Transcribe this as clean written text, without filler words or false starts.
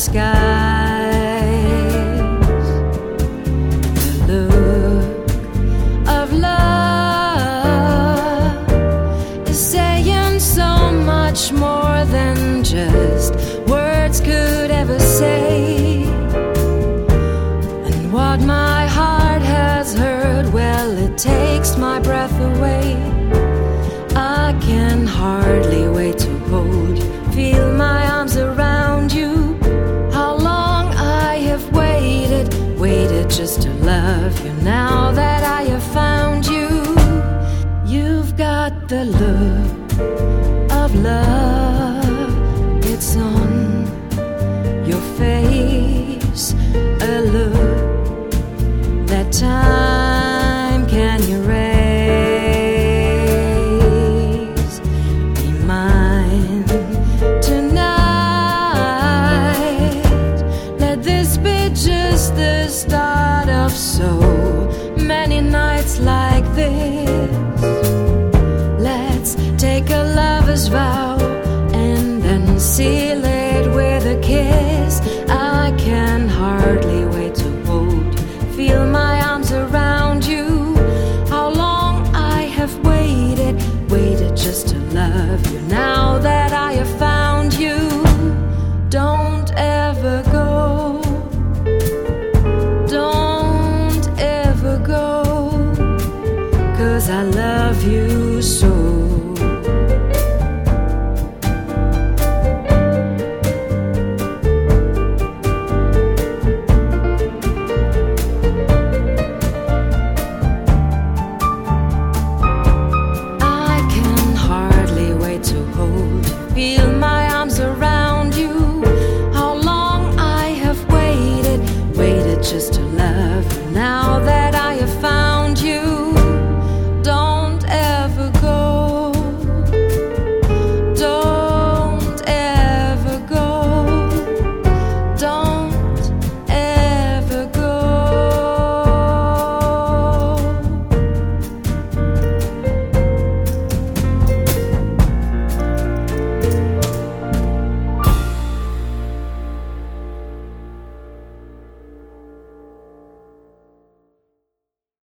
skies. The look of love is saying so much more than just words could ever say. And what my heart has heard, well, it takes my breath away. I can hardly wait to hold you, feel my arms around you. How long I have waited, waited just to love you. Now that I have found you, you've got the look of love. It's on your face, a look that time can erase. Be mine tonight. Let this be just the start of so